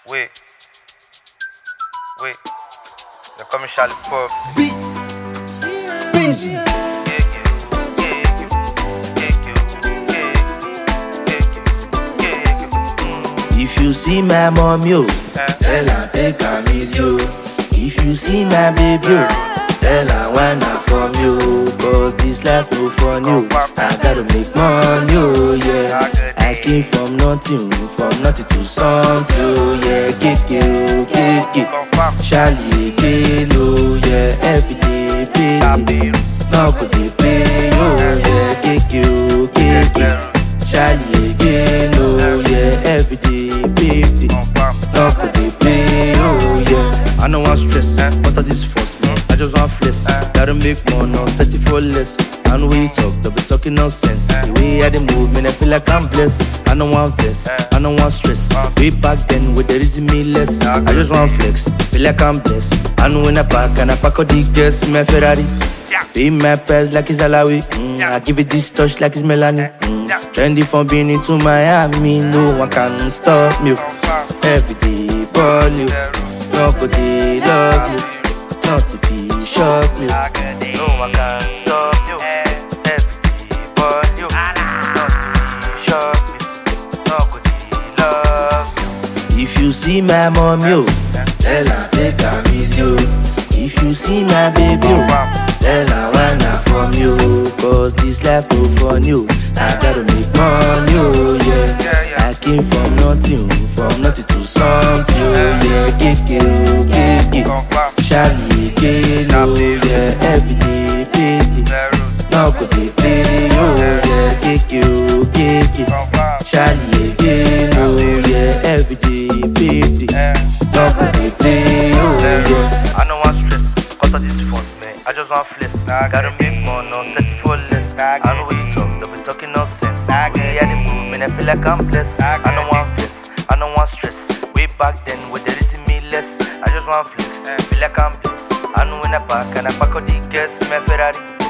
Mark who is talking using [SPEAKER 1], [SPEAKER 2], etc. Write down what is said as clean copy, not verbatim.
[SPEAKER 1] Wait, they call me Charlie Pop.
[SPEAKER 2] Busy. If you see my mom, yo, tell her take her easy, yo. If you see my baby, yo, tell her why not from you. Cause this life no fun, yo. I gotta make money, yo, yeah. I came from nothing to something, yo, yeah. Kick. Charlie, no, yeah. Every day, baby. Now could they pay, yo, yeah. Kick. Charlie again, oh yeah, every day, baby. Now could they play, oh yeah. I don't want stress, what are this force, man? I just want flex, gotta make more, no, set it for less. And when you talk, they'll be talking nonsense. The way I dey move, man, I feel like I'm blessed. I don't want vest, I don't want stress. Way back then, with the reason me less. I just want flex, feel like I'm blessed. And when I pack all the girls in my Ferrari. Pay my price like it's Alawi. I give it this touch like it's Melanie. Trendy from Benin to Miami, no one can stop me. Every day ball you, nobody love you. Not if he shock me.
[SPEAKER 1] No one can stop you. Every day ball you, not if he shock me. Nobody love you.
[SPEAKER 2] If you see my mom, yo, tell her take her easy, yo. If you see my baby, yo, tell her why not from you. Cause this life no fun, yo. I gotta make money, oh yeah. I came from nothing to something, oh yeah. Kick. Charlie, oh yeah. Every day, baby. Now could they play, oh yeah. Kick. Charlie again, oh yeah. Every day, baby. Now could they play, oh yeah.
[SPEAKER 1] I don't want stress, cause of this force, man. I just want flex. Gotta make more, no, set it for less. I know what you talk, they'll be talking nonsense. Way I dey move, man, I feel like I'm blessed. I don't want flex, I don't want stress. Way back then, with the reason me less. I just want flex, feel like I'm blessed. I know when I pack all the girls in my Ferrari.